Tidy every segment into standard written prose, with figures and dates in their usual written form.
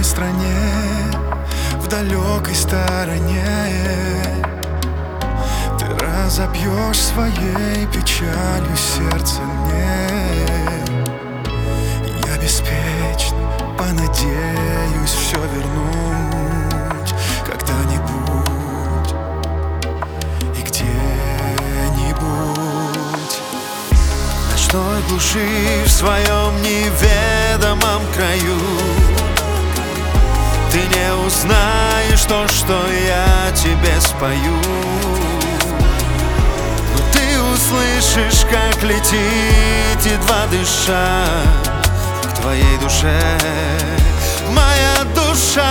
родной стране, в далекой стороне. Ты разобьешь своей печалью сердце мне. Я беспечно понадеюсь все вернуть когда-нибудь и где-нибудь. В ночной глуши, в своем неведомом краю ты не узнаешь то, что я тебе спою. Но ты услышишь, как летит, едва дыша, к твоей душе моя душа.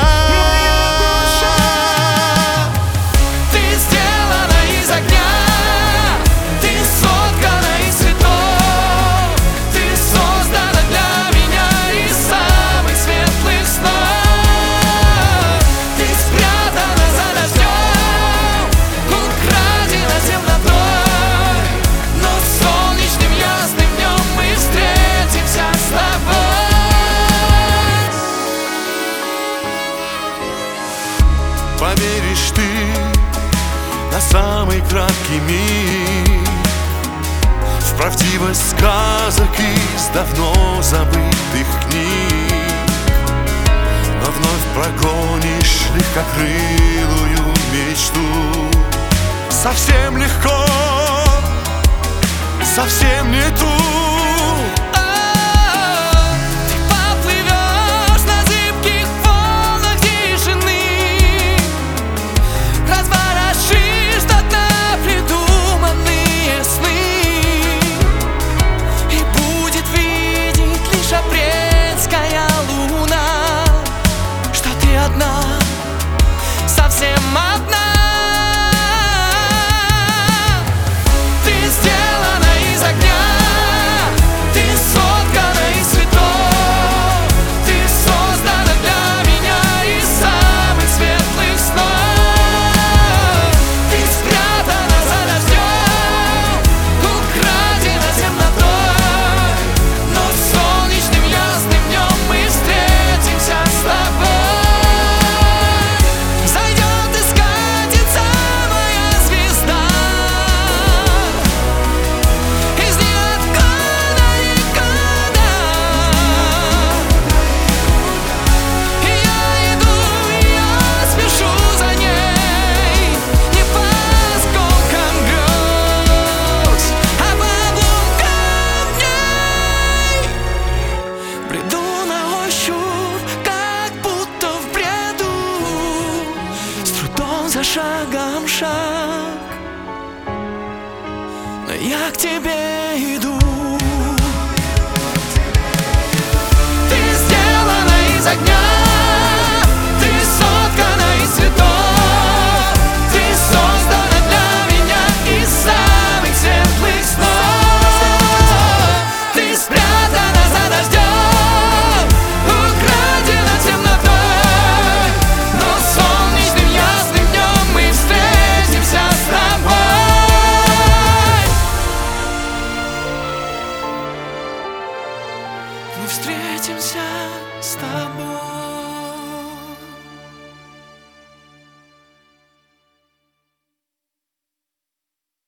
Поверишь ты на самый краткий миг, в правдивость сказок из давно забытых книг, но вновь прогонишь легкокрылую мечту. Совсем легко, совсем не ту. Совсем одна. Ты сделана из огня, ты соткана из цветов, ты создана для меня из самых светлых снов. Ты спрятана за дождем, украдена темнотой, но солнечным ясным днем мы встретимся с тобой. За шагом шаг, но я к тебе иду.